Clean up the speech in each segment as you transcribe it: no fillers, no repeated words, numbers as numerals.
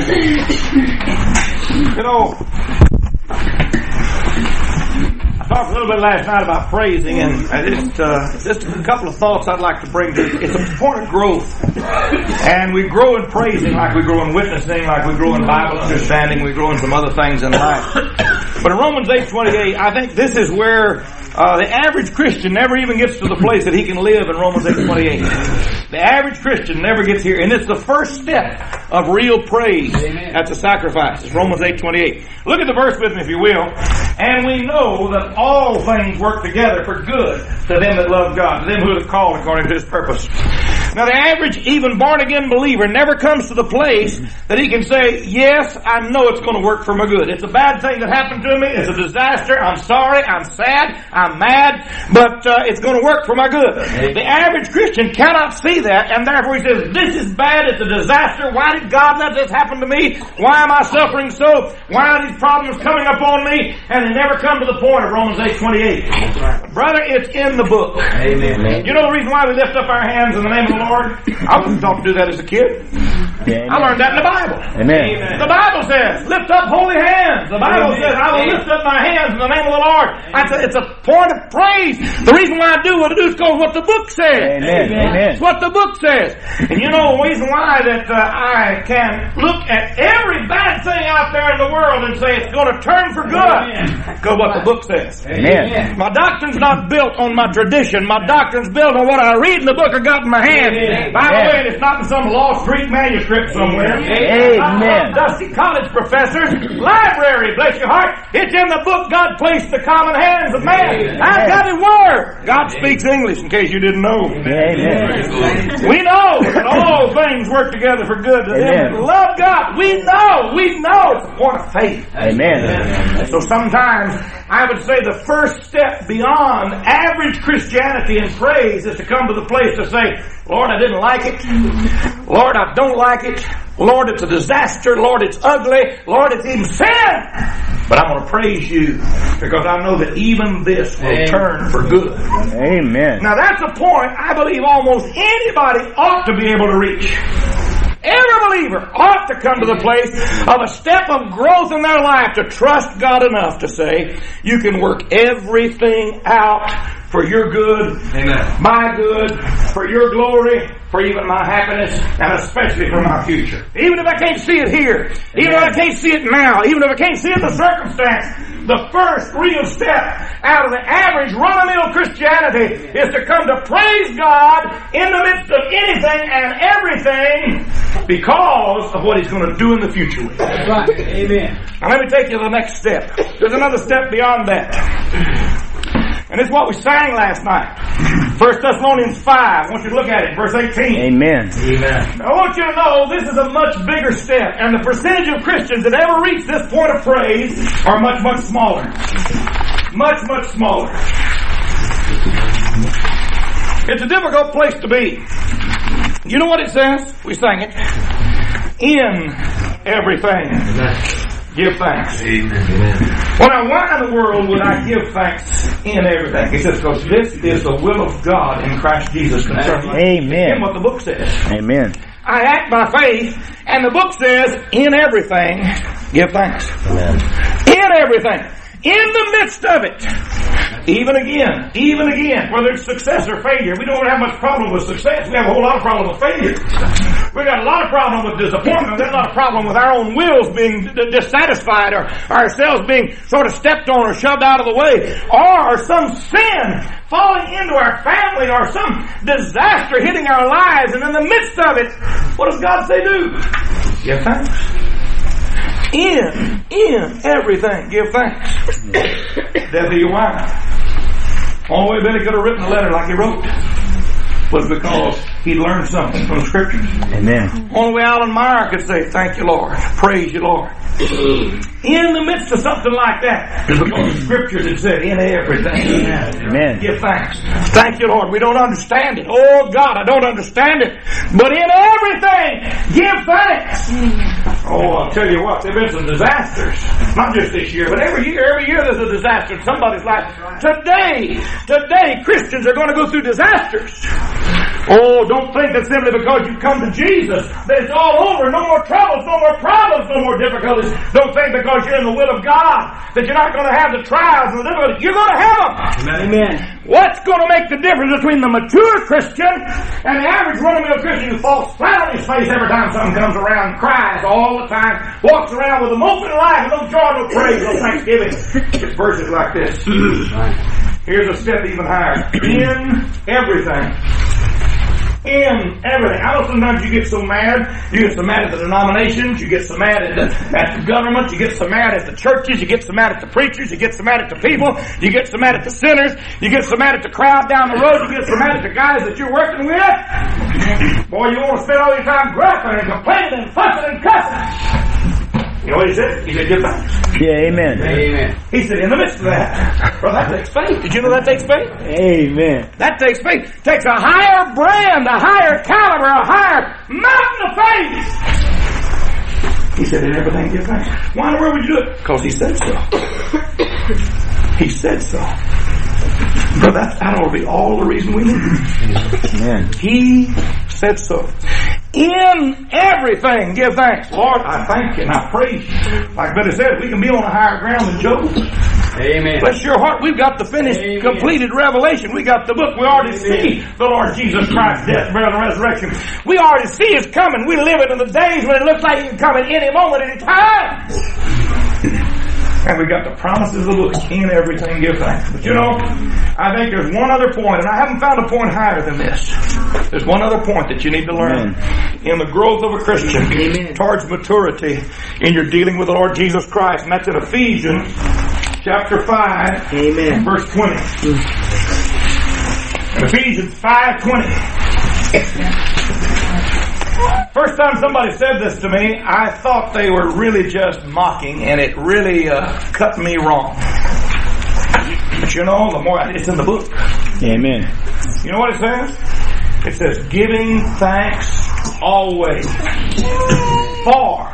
You know, I talked a little bit last night about praising, and just a couple of thoughts I'd like to bring to you. It's a point of growth. And we grow in praising like we grow in witnessing, like we grow in Bible understanding, we grow in some other things in life. But in Romans 8:28, I think this is where the average Christian never even gets to the place that he can live in Romans 8:28. The average Christian never gets here. And it's the first step of real praise. That's a sacrifice. It's Romans 8:28. Look at the verse with me, if you will. And we know that all things work together for good to them that love God, to them who are called according to His purpose. Now the average, even born-again believer never comes to the place that he can say, yes, I know it's going to work for my good. It's a bad thing that happened to me. It's a disaster. I'm sorry. I'm sad. I'm mad. But it's going to work for my good. The average Christian cannot see that, and therefore he says, this is bad. It's a disaster. Why did God let this happen to me? Why am I suffering so? Why are these problems coming upon me? And they never come to the point of Romans 8:28. Brother, it's in the book. Amen. You know the reason why we lift up our hands in the name of the Lord? I wasn't taught to do that as a kid. Amen. I learned that in the Bible. Amen. The Bible says, lift up holy hands. The Bible says, I will lift up my hands in the name of the Lord. It's a point of praise. The reason why I do what I do is because what the book says. Amen. It's what the book says. And you know the reason why that I can look at every bad thing out there in the world and say it's going to turn for good. Because what the book says. Amen. My doctrine's not built on my tradition. My doctrine's built on what I read in the book I got in my hand. By the way, it's not in some lost Greek manuscript somewhere. Amen. Dusty college professor's library, bless your heart. It's in the book God placed the common hands of man. I've got His word. God speaks English, in case you didn't know. Amen. We know that all things work together for good to them that love God. We know it's a point of faith. Amen. So sometimes I would say the first step beyond average Christianity and praise is to come to the place to say, Lord, I didn't like it. Lord, I don't like it. Lord, it's a disaster. Lord, it's ugly. Lord, it's even sin. But I'm going to praise you because I know that even this will turn for good. Amen. Now that's a point I believe almost anybody ought to be able to reach. Every believer ought to come to the place of a step of growth in their life to trust God enough to say, you can work everything out for your good, amen, my good, for your glory, for even my happiness, and especially for my future. Even if I can't see it here, even if I can't see it now, even if I can't see it in the circumstance, the first real step out of the average run-of-the-mill Christianity is to come to praise God in the midst of anything and everything because of what He's going to do in the future with it. Right. Amen. Now let me take you to the next step. There's another step beyond that. And it's what we sang last night. 1 Thessalonians 5. I want you to look at it. Verse 18. Amen. Amen. Now, I want you to know this is a much bigger step. And the percentage of Christians that ever reach this point of praise are much, much smaller. Much, much smaller. It's a difficult place to be. You know what it says? We sang it. In everything, give thanks. Amen. Well, now, why in the world would I give thanks in everything? He says, because this is the will of God in Christ Jesus concerning you. Amen. And what the book says. Amen. I act by faith, and the book says, in everything, give thanks. Amen. In everything. In the midst of it. Even again, whether it's success or failure, we don't have much problem with success. We have a whole lot of problem with failure. We've got a lot of problem with disappointment. We've got a lot of problem with our own wills being dissatisfied or ourselves being sort of stepped on or shoved out of the way. Or some sin falling into our family or some disaster hitting our lives. And in the midst of it, what does God say do? Give thanks. In everything, give thanks. Death of your wife. Only way Billy could have written a letter like he wrote was because he learned something from the Scriptures. Amen. Only way Alan Meyer could say, thank you, Lord. Praise you, Lord. In the midst of something like that is because the Scriptures had said, in everything. Amen. Give thanks. Thank you, Lord. We don't understand it. Oh, God, I don't understand it. But in everything, give thanks. Oh, I'll tell you what, there have been some disasters. Not just this year, but every year there's a disaster in somebody's life. Today, Christians are going to go through disasters. Oh, don't think that simply because you come to Jesus that it's all over. No more troubles, no more problems. us no more difficulties. Don't think because you're in the will of God that you're not going to have the trials and the difficulties. You're going to have them. Amen. What's going to make the difference between the mature Christian and the average run-of-the-mill Christian who falls flat on his face every time something comes around, cries all the time, walks around with a moping life, no joy, no praise, no thanksgiving? It's verses like this. Here's a step even higher. In everything. In everything. I know sometimes you get so mad. You get so mad at the denominations. You get so mad at the government. You get so mad at the churches. You get so mad at the preachers. You get so mad at the people. You get so mad at the sinners. You get so mad at the crowd down the road. You get so mad at the guys that you're working with. Boy, you want to spend all your time grumbling and complaining and fussing and cussing. You know what he said? He said, give thanks. Yeah, amen. Amen. He said, in the midst of that. Well, that takes faith. Did you know that takes faith? Amen. That takes faith. Takes a higher brand, a higher caliber, a higher mountain of faith. He said, in everything give thanks. Why in the world would you do it? Because he said so. He said so. But that ought to be all the reason we need it. Amen. He said so. In everything, give thanks. Lord, I thank you and I praise you. Like Billy said, we can be on a higher ground than Job. Amen. Bless your heart. We've got the finished, completed revelation. We got the book. We already see the Lord Jesus Christ's death, burial, and resurrection. We already see His coming. We live in the days when it looks like He can come at any moment, any time. And we got the promises of the book. In everything, give thanks. But you know, I think there's one other point, and I haven't found a point higher than this. There's one other point that you need to learn in the growth of a Christian towards maturity in your dealing with the Lord Jesus Christ. And that's in Ephesians chapter 5, verse 20. Ephesians 5:20. First time somebody said this to me, I thought they were really just mocking, and it really cut me wrong. But you know, the more it's in the book. Amen. You know what it says? It says, giving thanks always for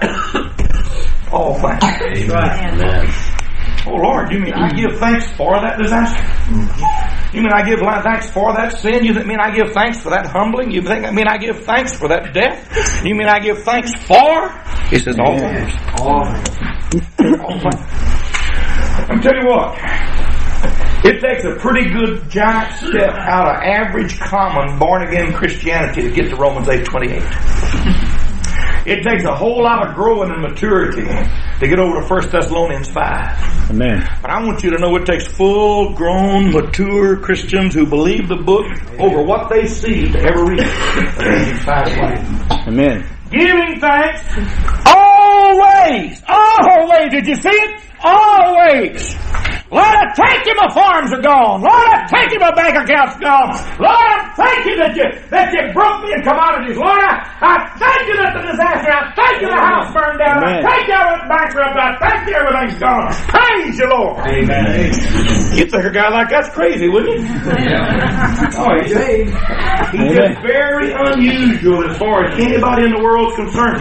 all things. Amen. Oh Lord, you mean I give thanks for that disaster? You mean I give thanks for that sin? You mean I give thanks for that humbling? You mean I give thanks for that death? You mean I give thanks for? He says all things. All things. I'm telling you what. It takes a pretty good giant step out of average, common, born-again Christianity to get to Romans 8:28. It takes a whole lot of growing and maturity to get over to 1 Thessalonians 5. Amen. But I want you to know it takes full-grown, mature Christians who believe the book over what they see to ever read it. Amen. Giving thanks always. Always. Did you see it? Always. Lord, I thank you my farms are gone. Lord, I thank you my bank account's gone. Lord, I thank you that you broke me in commodities. Lord, I thank you that the disaster. I thank you the house burned down. Amen. I thank you I went bankrupt. I thank you everything's gone. Praise you, Lord. Amen. You'd think a guy like that's crazy, wouldn't you? Oh, he's just very unusual as far as anybody in the world's concerned.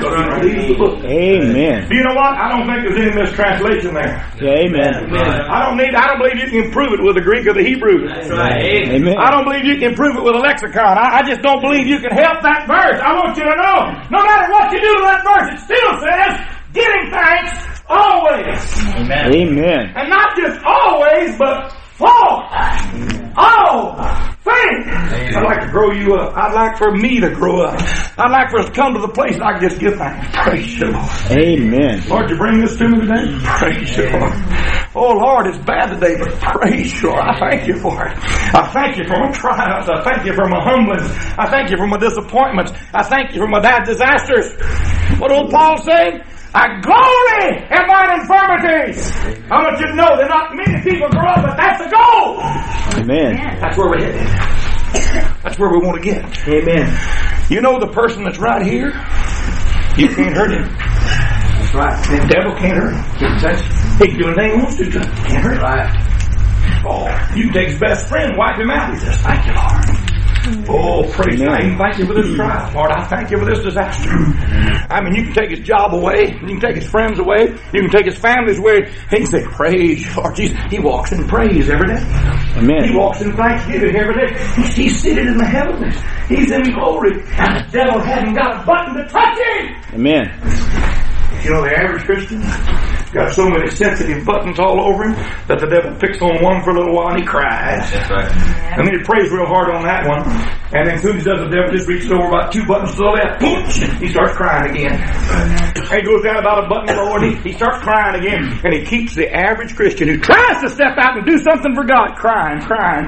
Amen. Do you know what? I don't think there's any mistranslation there. Yeah, amen. I don't believe you can prove it with the Greek or the Hebrew. That's right. Amen. I don't believe you can prove it with a lexicon. I just don't believe you can help that verse. I want you to know, no matter what you do to that verse, it still says, giving thanks always. Amen. Amen. And not just always, but for all things. I'd like to grow you up. I'd like for me to grow up. I'd like for us to come to the place that I can just give thanks. Praise you, Lord. Amen. Lord, you bring this to me today? Praise you, Lord. Oh, Lord, it's bad today, but praise you, Lord. I thank you for it. I thank you for my trials. I thank you for my humblings. I thank you for my disappointments. I thank you for my bad disasters. What old Paul say? I glory in mine infirmities. I want you to know that not many people grow up, but that's the goal. Amen. That's where we're headed. That's where we want to get. Amen. You know the person that's right here? You can't hurt him. That's right. The devil can't hurt him. He can do anything he wants to. Can't hurt him. Right. Oh, you can take his best friend, wipe him out. He says, thank you, Lord. Oh, praise God. I even thank you for this trial. Lord, I thank you for this disaster. I mean, you can take his job away. You can take his friends away. You can take his families away. He can say, praise you, Lord Jesus. He walks in praise every day. Amen. He walks in thanksgiving every day. He's seated in the heavens. He's in glory. And the devil hasn't got a button to touch him. Amen. You know, the average Christian got so many sensitive buttons all over him that the devil picks on one for a little while and he cries. That's right. And then he prays real hard on that one. And then as soon as he does, the devil just reaches over about 2 buttons to the left. He starts crying again. And he goes down about a button lower and he starts crying again. And he keeps the average Christian who tries to step out and do something for God crying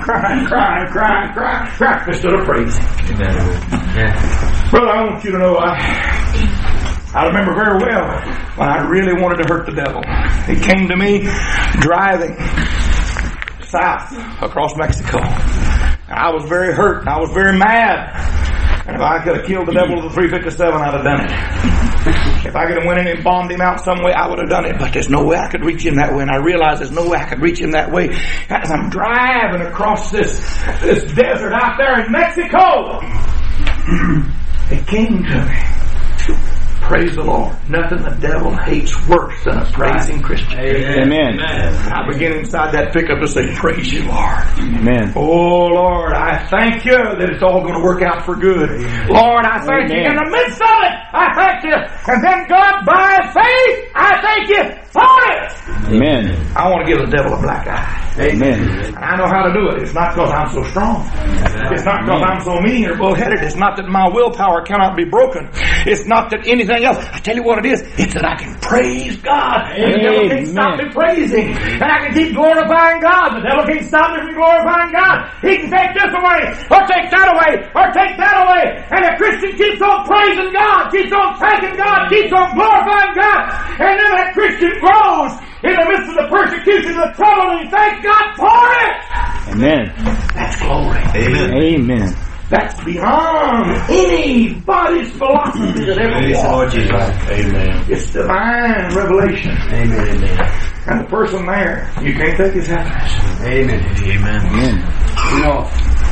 instead of praising. Brother, I want you to know I remember very well when I really wanted to hurt the devil. He came to me driving south across Mexico. And I was very hurt and I was very mad. And if I could have killed the devil with a 357, I'd have done it. If I could have went in and bombed him out some way, I would have done it. But there's no way I could reach him that way. And I realized there's no way I could reach him that way. As I'm driving across this desert out there in Mexico, it came to me. Praise the Lord. Nothing the devil hates worse than a praising Christian. Amen. I begin inside that pickup to say, praise you, Lord. Amen. Oh, Lord, I thank you that it's all going to work out for good. Lord, I thank you. In the midst of it, I thank you. And then, God, by faith, I thank you for it. Amen. I want to give the devil a black eye. Amen. I know how to do it. It's not because I'm so strong. It's not because I'm so mean or bullheaded. It's not that my willpower cannot be broken. It's not that anything else. I tell you what it is. It's that I can praise God. And the devil can't stop me praising. And I can keep glorifying God. The devil can't stop me from glorifying God. He can take this away, or take that away, or take that away. And the Christian keeps on praising God, keeps on thanking God, keeps on glorifying God. And then that Christian grows in the midst of the persecution, the trouble, and he thanks God for it. Amen. That's glory. Amen. Amen. That's beyond anybody's philosophy that ever was. Amen. It's divine revelation. Amen. And the person there, you can't take his happiness. Amen. Amen. Amen. You know,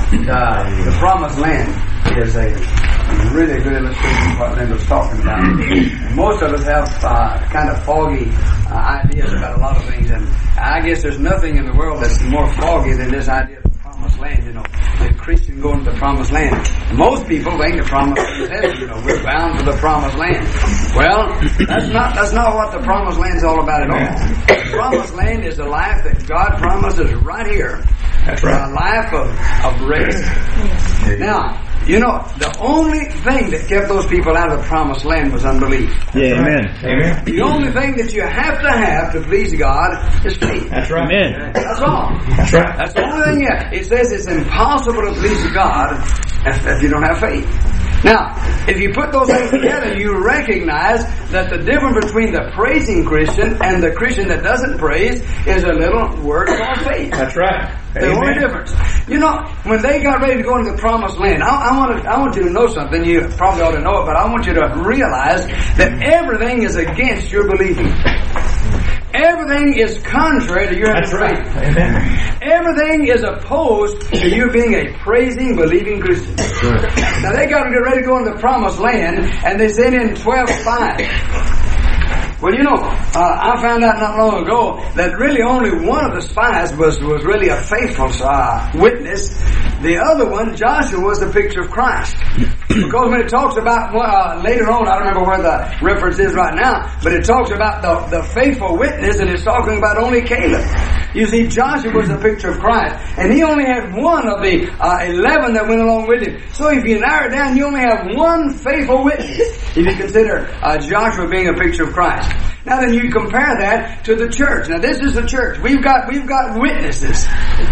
the promised land is a really good illustration of what Linda was talking about. Most of us have kind of foggy ideas about a lot of things, and I guess there's nothing in the world that's more foggy than this idea of the promised land. You know, the Christian going to the promised land. Most people think the promised land is heaven. You know, we're bound for the promised land. Well, that's not what the promised land is all about at all. The promised land is the life that God promises right here. That's right. A life of rest. Now, you know, the only thing that kept those people out of the promised land was unbelief. Yeah, amen. Amen. The only thing that you have to please God is faith. That's right. Amen. That's all. That's right. That's the only thing. It says it's impossible to please God if you don't have faith. Now, if you put those things together, you recognize that the difference between the praising Christian and the Christian that doesn't praise is a little word called faith. That's right. The only difference. You know, when they got ready to go into the promised land, I want you to know something. You probably ought to know it, but I want you to realize that everything is against your believing. Everything is contrary to your faith. Right. Amen. Everything is opposed to you being a praising, believing Christian. Now they got to get ready to go into the promised land, and they said in 12:5. Well, you know, I found out not long ago that really only one of the spies was really a faithful witness. The other one, Joshua, was the picture of Christ. Because when it talks about, later on, I don't remember where the reference is right now, but it talks about the faithful witness, and it's talking about only Caleb. You see, Joshua was the picture of Christ, and he only had one of the 11 that went along with him. So if you narrow it down, you only have one faithful witness, if you consider Joshua being a picture of Christ. Now then you compare that to the church. Now this is the church. We've got witnesses.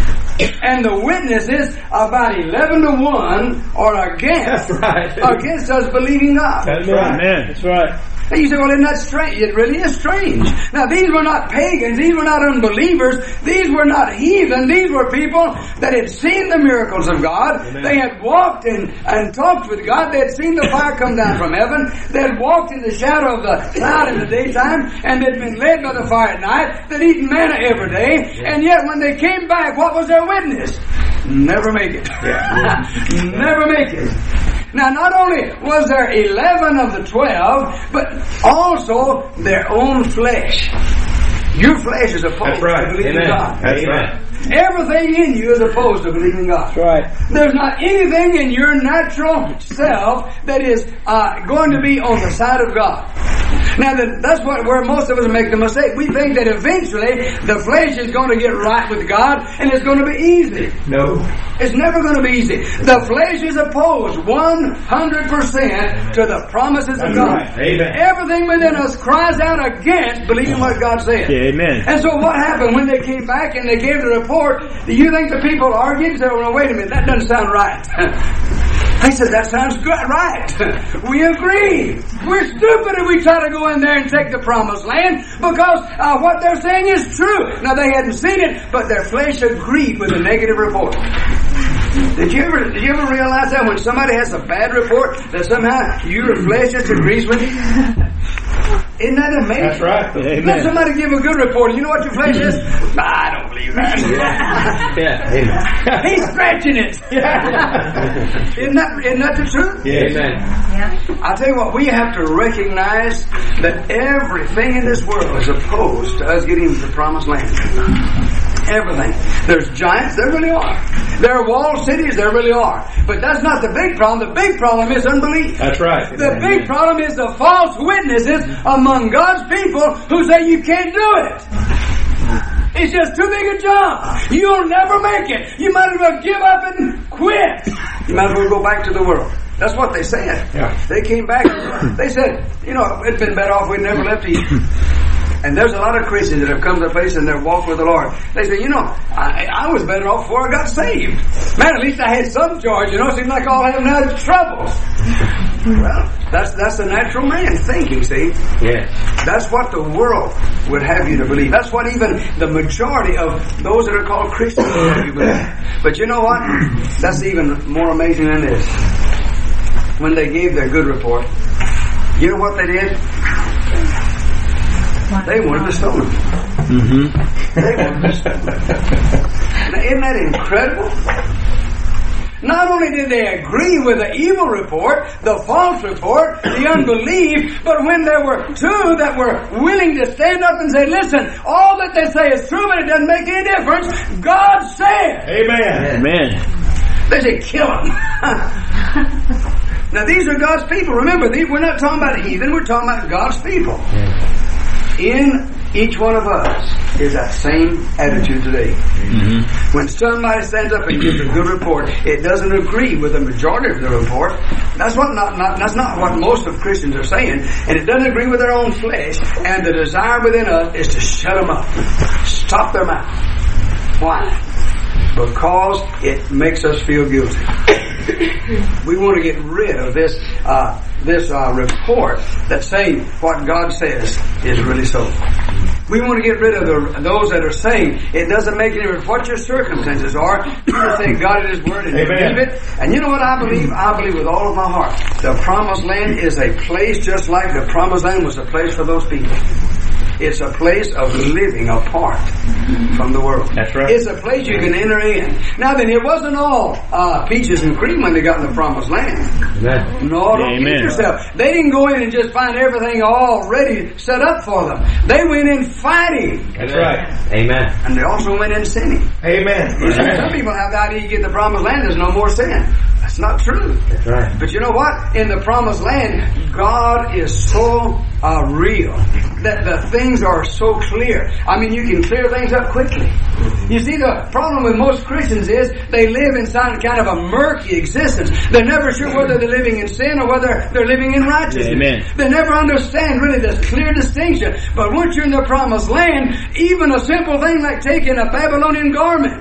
And the witnesses about 11-1 are against us believing God. That's right. Amen. That's right. And you say, well, isn't that strange? It really is strange. Now, these were not pagans. These were not unbelievers. These were not heathen. These were people that had seen the miracles of God. Amen. They had walked and talked with God. They had seen the fire come down from heaven. They had walked in the shadow of the cloud in the daytime, and they'd been led by the fire at night. They'd eaten manna every day. And yet, when they came back, what was their witness? Never make it. Never make it. Now, not only was there 11 of the 12, but also their own flesh. Your flesh is opposed to believing God. That's right. Everything in you is opposed to believing God. That's right. There's not anything in your natural self that is going to be on the side of God. Now, that's where most of us make the mistake. We think that eventually the flesh is going to get right with God and it's going to be easy. No. It's never going to be easy. The flesh is opposed 100% to the promises of God. Right. Amen. Everything within us cries out against believing what God said. Amen. And so what happened when they came back and they gave the report? Do you think the people argued and said, well, wait a minute, that doesn't sound right? They said, that sounds good, right. We agree. We're stupid if we try to go in there and take the promised land because what they're saying is true. Now, they hadn't seen it, but their flesh agreed with the negative report. Did you ever realize that when somebody has a bad report, that somehow your flesh just agrees with it? Isn't that amazing? That's right. Amen. Let somebody give a good report. You know what your flesh is? I don't believe that. Yeah. He's scratching it. Isn't that the truth? Yes. Amen. I'll tell you what, we have to recognize that everything in this world is opposed to us getting to the promised land. Everything. There's giants, there really are. There are walled cities, there really are. But that's not the big problem. The big problem is unbelief. That's right. The big problem is the false witnesses among God's people who say you can't do it. It's just too big a job. You'll never make it. You might as well give up and quit. You might as well go back to the world. That's what they said. Yeah. They came back. They said, it'd been better off we'd never left Egypt. And there's a lot of Christians that have come to a place in their walk with the Lord. They say, I was better off before I got saved. Man, at least I had some joy. It seems like all I have now is troubles. Well, that's the natural man thinking, see? Yes. That's what the world would have you to believe. That's what even the majority of those that are called Christians would have you believe. But you know what? That's even more amazing than this. When they gave their good report, you know what they did? They wanted to stone him. Mm-hmm. They wanted to stone him. Now, isn't that incredible? Not only did they agree with the evil report, the false report, the unbelief, but when there were two that were willing to stand up and say, listen, all that they say is true, but it doesn't make any difference. God said. Amen. Amen. They say, kill him. Now, these are God's people. Remember, we're not talking about heathen. We're talking about God's people. In each one of us is that same attitude today. Mm-hmm. When somebody stands up and gives a good report, it doesn't agree with the majority of the report. That's not what most of Christians are saying, and it doesn't agree with their own flesh. And the desire within us is to shut them up, stop their mouth. Why? Because it makes us feel guilty. We want to get rid of this report that's saying what God says is really so. We want to get rid of those that are saying it doesn't make any difference what your circumstances are. You just say God in His Word and believe it. And you know what I believe? I believe with all of my heart. The Promised Land is a place just like the Promised Land was a place for those people. It's a place of living apart from the world. That's right. It's a place you can enter in. Now then, it wasn't all peaches and cream when they got in the Promised Land. Amen. No, don't kid yourself. They didn't go in and just find everything all ready, set up for them. They went in fighting. That's right. Amen. And they also went in sinning. Amen. Some people have the idea you get the Promised Land, there's no more sin. That's not true. That's right. But you know what? In the Promised Land, God is so real that the things are so clear. I mean, you can clear things up quickly. You see, the problem with most Christians is they live inside kind of a murky existence. They're never sure whether they're living in sin or whether they're living in righteousness. Amen. They never understand really this clear distinction. But once you're in the Promised Land, even a simple thing like taking a Babylonian garment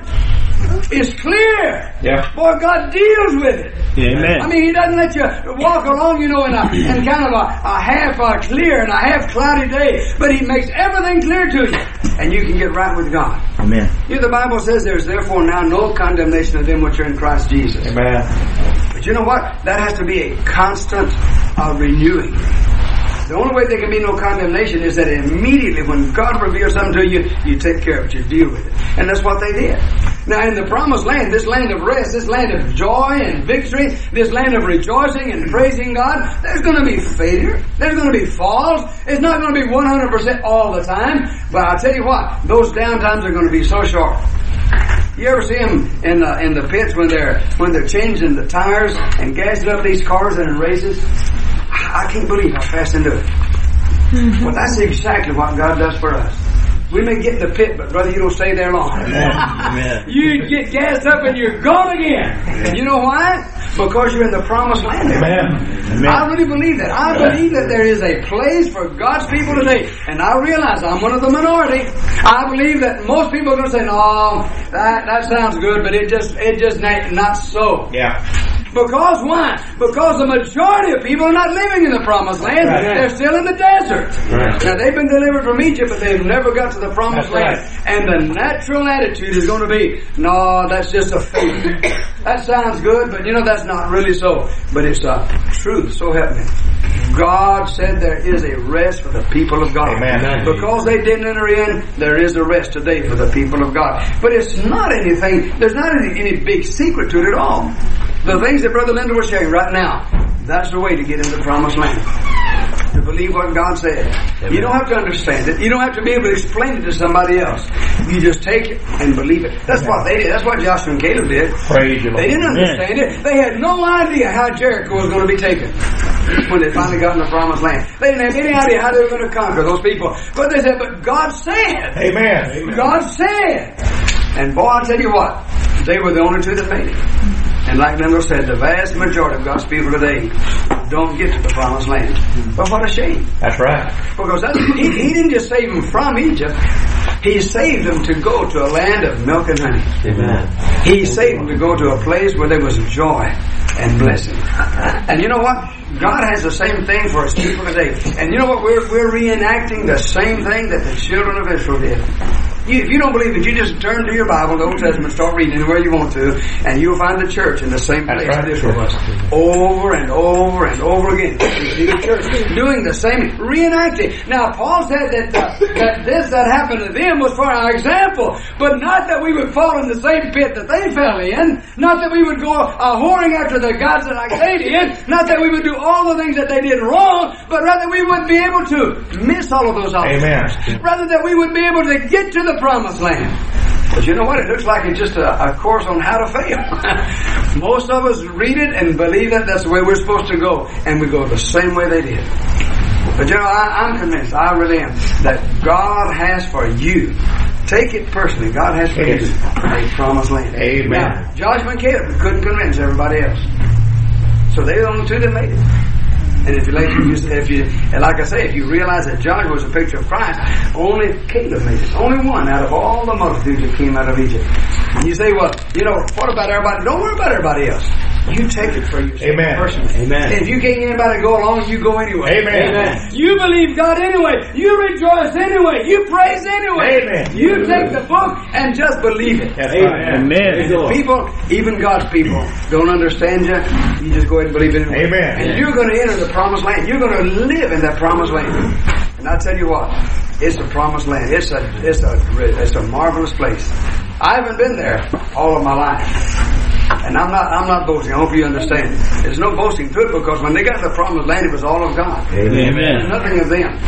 is clear. Yeah. Boy, God deals with it. Amen. I mean, He doesn't let you walk along, in kind of a half clear and a half cloudy day, but He makes everything clear to you, and you can get right with God. Amen. The Bible says there's therefore now no condemnation of them which are in Christ Jesus. Amen. But you know what? That has to be a constant renewing. The only way there can be no condemnation is that immediately when God reveals something to you, you take care of it, you deal with it. And that's what they did. Now in the Promised Land, this land of rest, this land of joy and victory, this land of rejoicing and praising God, there's going to be failure. There's going to be falls. It's not going to be 100% all the time. But I'll tell you what, those downtimes are going to be so short. You ever see them in the pits when they're changing the tires and gassing up these cars and in races? I can't believe how fast they do it. Well, that's exactly what God does for us. We may get in the pit, but brother, you don't stay there long. Amen. You get gassed up and you're gone again. And you know why? Because you're in the promised land. Amen. I really believe that. I believe that there is a place for God's people today. And I realize I'm one of the minority. I believe that most people are going to say, no, that sounds good, but it just ain't not so. Yeah. Because why? Because the majority of people are not living in the promised land. Right. They're still in the desert. Right. Now they've been delivered from Egypt, but they've never got to the promised That's land. right. And the natural attitude is going to be, no, that's just a fake. That sounds good, but you know that's not really so. But it's a truth, so help me. God said there is a rest for the people of God. Amen. Because they didn't enter in, there is a rest today for the people of God. But it's not anything, there's not any big secret to it at all. The things that Brother Linda was sharing right now, that's the way to get into the promised land. To believe what God said. Amen. You don't have to understand it. You don't have to be able to explain it to somebody else. You just take it and believe it. That's what they did. That's what Joshua and Caleb did. Praise the Lord. They didn't understand it. They had no idea how Jericho was going to be taken when they finally got in the promised land. They didn't have any idea how they were going to conquer those people. But they said, but God said. Amen. God said. And boy, I'll tell you what, they were the only two that made it. And like Linda said, the vast majority of God's people today don't get to the promised land. But what a shame. That's right. Because he didn't just save them from Egypt. He saved them to go to a land of milk and honey. Amen. He saved them to go to a place where there was joy and blessing. And you know what? God has the same thing for His people today. And you know what? We're reenacting the same thing that the children of Israel did. If you don't believe it, you just turn to your Bible, the Old Testament, start reading anywhere you want to, and you'll find the church in the same place that Israel was. Over and over and over again. You see the church doing the same, reenacting. Now, Paul said that this that happened to them was for our example, but not that we would fall in the same pit that they fell in, not that we would go whoring after the gods that like they did, not that we would do all the things that they did wrong, but rather we would be able to miss all of those obstacles. Amen. Rather that we would be able to get to the promised land. But you know what? It looks like it's just a course on how to fail. Most of us read it and believe that that's the way we're supposed to go. And we go the same way they did. But you know, I'm convinced, I really am, that God has for you, take it personally, God has for you a promised land. Amen. Now, Joshua and Caleb couldn't convince everybody else. So they're the only two that made it. And if like I say, if you realize that Joshua was a picture of Christ, only Caleb made it. Only one out of all the multitudes that came out of Egypt. And you say, well, you know, what about everybody? Don't worry about everybody else. You take it for yourself personally. Amen. And if you can't get anybody to go along, you go anyway. Amen. Amen. You believe God anyway. You rejoice anyway. You praise anyway. Amen. You take the book and just believe it. That's right. Amen. If people, even God's people, don't understand you, you just go ahead and believe it anyway. Amen. And you're going to enter the promised land. You're going to live in that promised land. And I tell you what, it's a promised land. It's a marvelous place. I haven't been there all of my life. And I'm not boasting. I hope you understand. There's no boasting to it because when they got to the promised land, it was all of God. Amen. Nothing of them.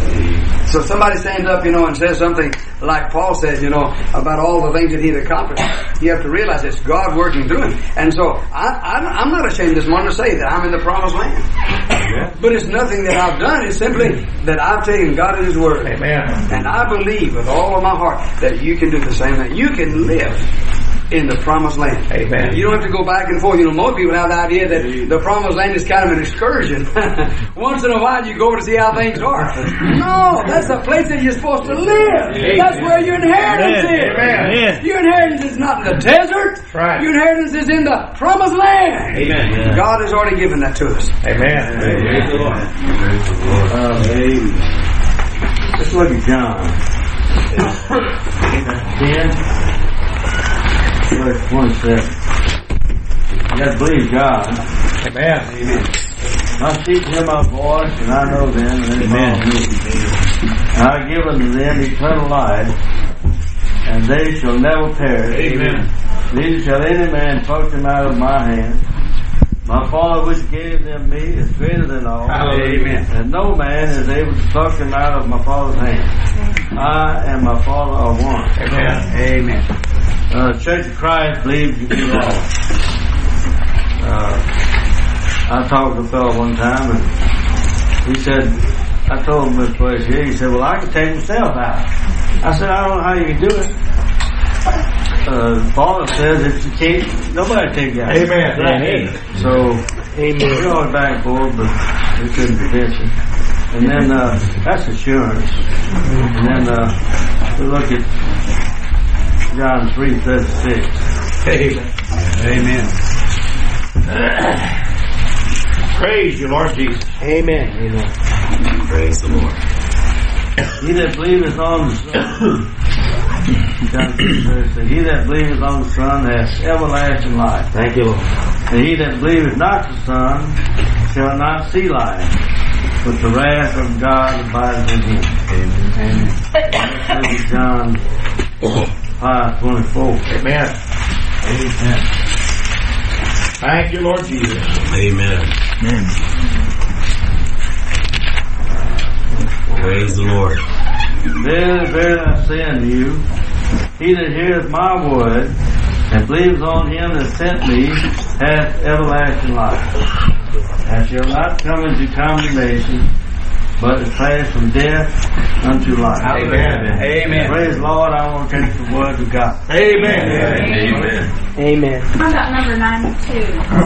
So somebody stands up, and says something like Paul says, about all the things that he'd accomplished. You have to realize it's God working through him. And so I'm not ashamed this morning to say that I'm in the promised land. Amen. But it's nothing that I've done. It's simply that I've taken God at His word. Amen. And I believe with all of my heart that you can do the same thing. You can live in the promised land. Amen. You don't have to go back and forth. Most people have the idea that the promised land is kind of an excursion. Once in a while you go to see how things are. No, that's a place that you're supposed to live. Amen. That's where your inheritance is. Amen. Your inheritance is not in the desert. Right. Your inheritance is in the promised land. Amen. God has already given that to us. Amen. Praise the Lord. Amen. Let's look at John 10. Verse 27. You got to believe God. Amen. My sheep hear my voice, and I know them, and they follow me. And I give unto them eternal life, and they shall never perish. Amen. Neither shall any man pluck them out of my hand. My Father which gave them me is greater than all. Amen. And no man is able to pluck them out of my Father's hand. I and my Father are one. Amen. Amen. Church of Christ believes you can all. I talked to a fellow one time, and he said, I told him this place here. He said, well, I can take myself out. I said, I don't know how you can do it. Paul says if you can't, nobody take you out. Amen. Amen. So, we always back and forth, but we couldn't convince him. And then, that's assurance. And then, we look at John 3:36. Amen. Praise you, Lord Jesus. Amen. Praise the Lord. He that believeth on the Son, John 3:36, he that believeth on the Son hath everlasting life. Thank you, Lord. And he that believeth not the Son shall not see life, but the wrath of God abideth in him. Amen. This is John 5:24. Amen. Amen. Thank you, Lord Jesus. Amen. Praise the Lord. Verily, verily, I say unto you, he that heareth my word and believes on him that sent me hath everlasting life, and shall not come into condemnation, but is passed from death unto life. Amen. Amen. Praise the Lord. I want to take the word of God. Amen. Amen. Amen. How about number 92?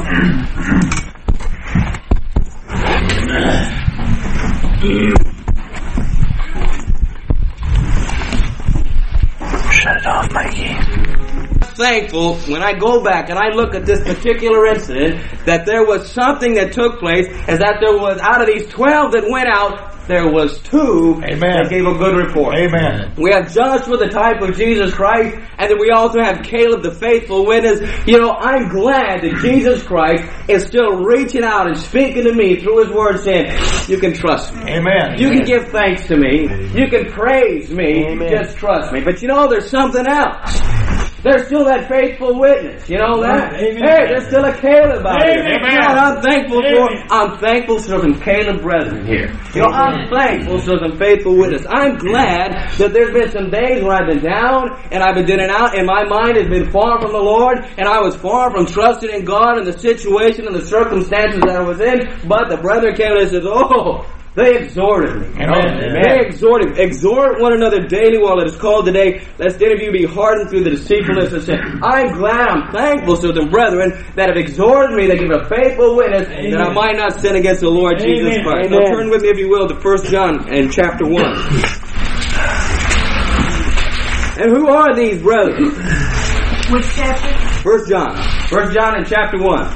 Shut it off, Mikey. Thankful when I go back and I look at this particular incident that there was something that took place, is that there was, out of these 12 that went out, there was 2 that gave a good report. Amen. We have Joshua, the type of Jesus Christ, and then we also have Caleb, the faithful witness. You know, I'm glad that Jesus Christ is still reaching out and speaking to me through His Word, saying, you can trust me. Amen. You can give thanks to me. You can praise me. Just trust me. But you know, there's something else. There's still that faithful witness. You know that? Amen. Hey, there's still a Caleb out here. Amen. You know what I'm thankful for? I'm thankful for some Caleb brethren here. You know, I'm thankful for some faithful witness. I'm glad that there's been some days where I've been down and I've been in and out and my mind has been far from the Lord and I was far from trusting in God and the situation and the circumstances that I was in. But the brethren came and said, oh, they exhorted me. Amen. They exhort one another daily while it is called today, lest any of you be hardened through the deceitfulness of sin. I'm glad, I'm thankful to the brethren that have exhorted me, that give a faithful witness, that I might not sin against the Lord Jesus Christ. Now turn with me, if you will, to 1 John and chapter 1. And who are these brethren? Which chapter? 1 John. 1 John in chapter 1.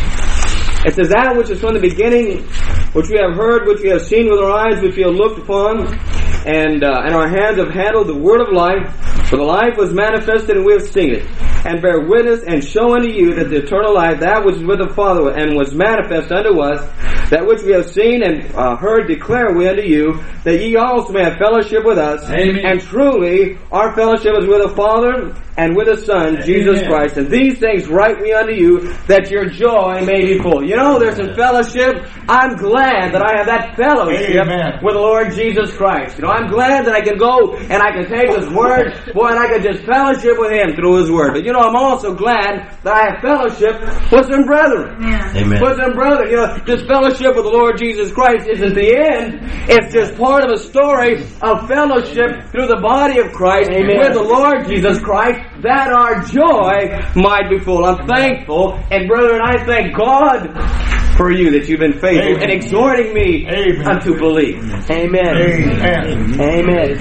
It says, that which is from the beginning, which we have heard, which we have seen with our eyes, which we have looked upon, and our hands have handled the word of life. For the life was manifested, and we have seen it, and bear witness, and show unto you that the eternal life, that which is with the Father, and was manifest unto us, that which we have seen and heard, declare we unto you, that ye also may have fellowship with us. Amen. And truly, our fellowship is with the Father and with the Son, Jesus Christ. And these things write we unto you, that your joy may be full. You know, there's some fellowship. I'm glad that I have that fellowship with the Lord Jesus Christ. You know, I'm glad that I can go and I can take His Word, boy, and I can just fellowship with Him through His Word. But you know, I'm also glad that I have fellowship with some brethren. Amen. With some brethren. You know, this fellowship with the Lord Jesus Christ isn't the end. It's just part of a story of fellowship through the body of Christ with the Lord Jesus Christ, that our joy might be full. I'm thankful, and brethren, I thank God for you that you've been faithful in exhorting me unto belief. Amen. Amen. Amen.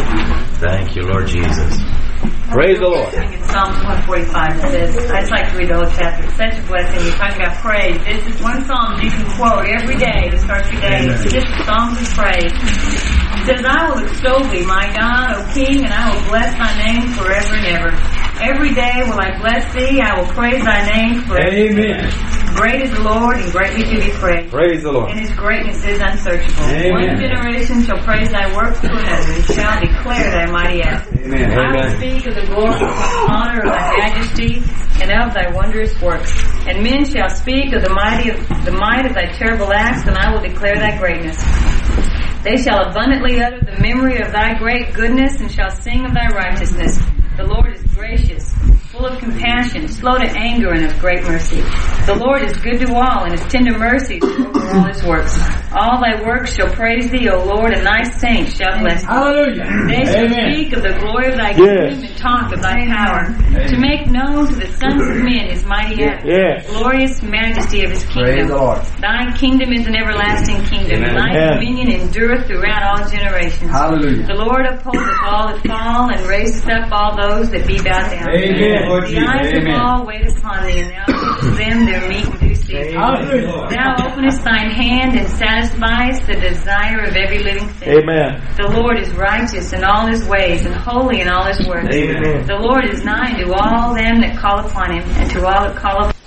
Thank you, Lord Jesus. Praise the Lord. In Psalms 145 it says, I just like to read the whole chapter. It's such a blessing. You're talking about praise. This is one psalm you can quote every day to start your day. It's just songs of praise. It says, I will extol thee, my God, O King, and I will bless thy name forever and ever. Every day will I bless thee. I will praise thy name forever. Amen. Great is the Lord, and greatly to be praised. Praise the Lord. And His greatness is unsearchable. Amen. One generation shall praise thy works to another, and shall declare thy mighty acts. Amen. I will speak of the glory, honor of thy majesty, and of thy wondrous works. And men shall speak of the might of thy terrible acts, and I will declare thy greatness. They shall abundantly utter the memory of thy great goodness, and shall sing of thy righteousness. The Lord is gracious, full of compassion, slow to anger, and of great mercy. The Lord is good to all, and His tender mercies are over all His works. All thy works shall praise thee, O Lord, and thy saints shall bless thee. Hallelujah. They shall speak of the glory of thy kingdom and talk of thy power, to make known to the sons of men his mighty acts, the glorious majesty of his Praise kingdom. the Lord. Thy kingdom is an everlasting kingdom, and thy dominion endureth throughout all generations. Hallelujah. The Lord upholdeth all that fall, and raiseth up all those that be bowed down. Amen. Lord The Jesus. eyes of all wait upon thee, and thou givest them their meat in due season. Hallelujah. Thou openest thine hand and satisfiest the desire of every living thing. Amen. The Lord is righteous in all his ways and holy in all his works. Amen. The Lord is nigh to all them that call upon him, and to all that call upon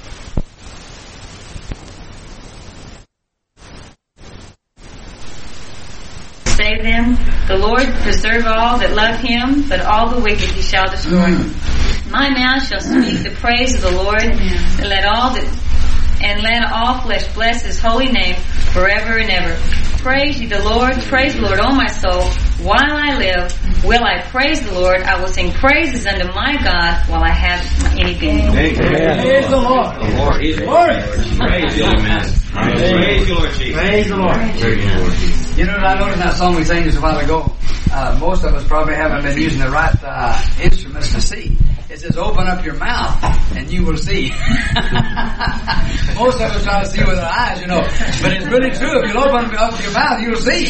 save them. The Lord preserve all that love him, but all the wicked he shall destroy. My mouth shall speak the praise of the Lord, and let all flesh bless his holy name forever and ever. Praise ye the Lord, O my soul. While I live, will I praise the Lord. I will sing praises unto my God while I have any being. Praise the Lord. The Lord is Glory. Praise you, Amen. Praise you, Lord Jesus. Praise the Lord. You know what I noticed in that song we sang just a while ago? Most of us probably haven't been using the right instruments to see. It says, open up your mouth and you will see. Most of us try to see with our eyes, you know. But it's really true. If you open up your mouth, you will see.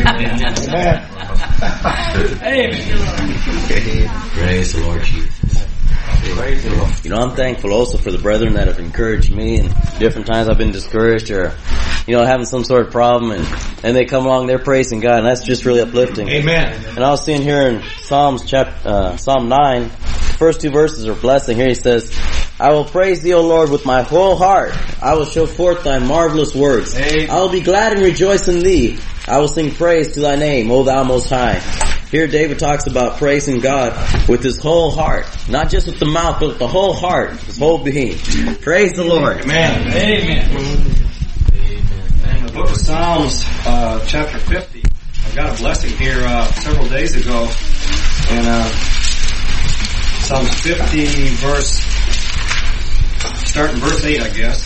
Amen. Praise the Lord Jesus. You know, I'm thankful also for the brethren that have encouraged me, and different times I've been discouraged or, you know, having some sort of problem, and they come along, they're praising God, and that's just really uplifting. Amen. And I was seeing here in Psalm 9, the first two verses are blessing. Here he says, I will praise thee, O Lord, with my whole heart. I will show forth thy marvelous works. I will be glad and rejoice in thee. I will sing praise to thy name, O thou most high. Here David talks about praising God with his whole heart. Not just with the mouth, but with the whole heart, his whole being. Praise the Lord. Amen. Amen. In the book of Psalms, chapter 50, I got a blessing here several days ago. And Psalms 50, starting verse 8, I guess.